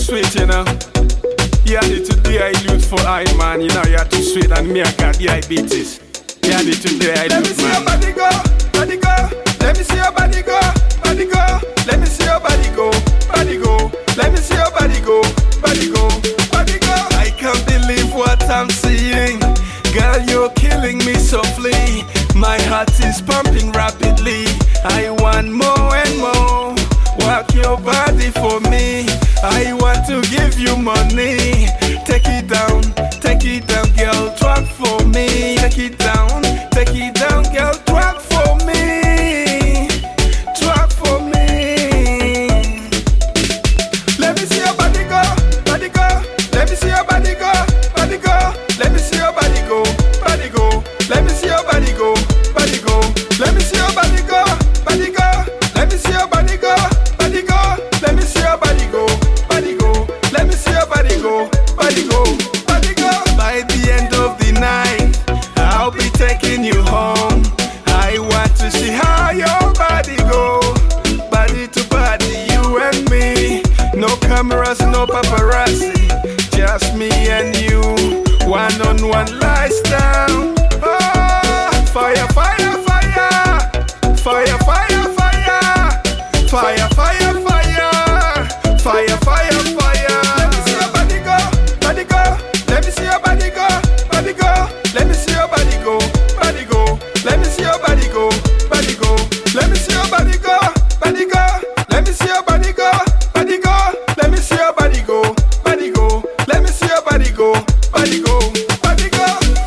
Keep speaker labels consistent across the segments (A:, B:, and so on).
A: sweet, you know. Yeah, today I loot for I, man. You know, you're too sweet, and me, I got the diabetes. Yeah, today I
B: Let
A: loot,
B: me see
A: man.
B: your body go, body go. Let me see your body go, body go. Let me see your body go, body go. Let me see your body go, body go, body go. I can't believe what I'm seeing. Girl, you're killing me softly. My heart is pumping rapidly. I want more and more. Work your body for me. I want to give you money. Take it down, girl. Twerk for me. Take it down, girl. Twerk for me. Twerk for me. Let me see your body go, body go. Let me see your body go, body go. Let me see your body go, body go. Let me see your body go, body go. Let me see your body go, body go. Let me see your body go, body go. Let me see your body go, body go. Let me see your body go, body go, body go. By the end of the night, I'll be taking you home. I want to see how your body go, body to body, you and me. No cameras, no paparazzi, just me and you. One-on-one lifestyle. Oh, fire, fire, fire. Fire, fire, fire. Fire, fire, fire. Fire, fire, fire. Let me see your body go, body go. Let me see your body go, body go. Let me see your body go, body go. Let me see your body go, body go. Let me see your body go, body go. Let me see your body go, body go. Let me see your body go, body go. Let me see your body go, body go, body go.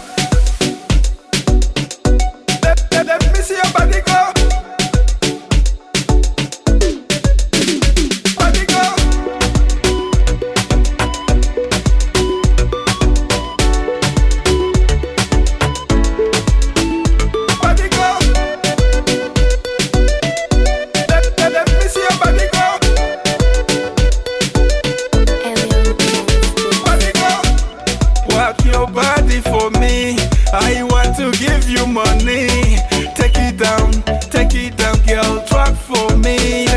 B: Let me see your body go, body go. Body go. Let me see your body go, body go. Work your body for me. I want to give you money. Take it down, girl. Twerk for me.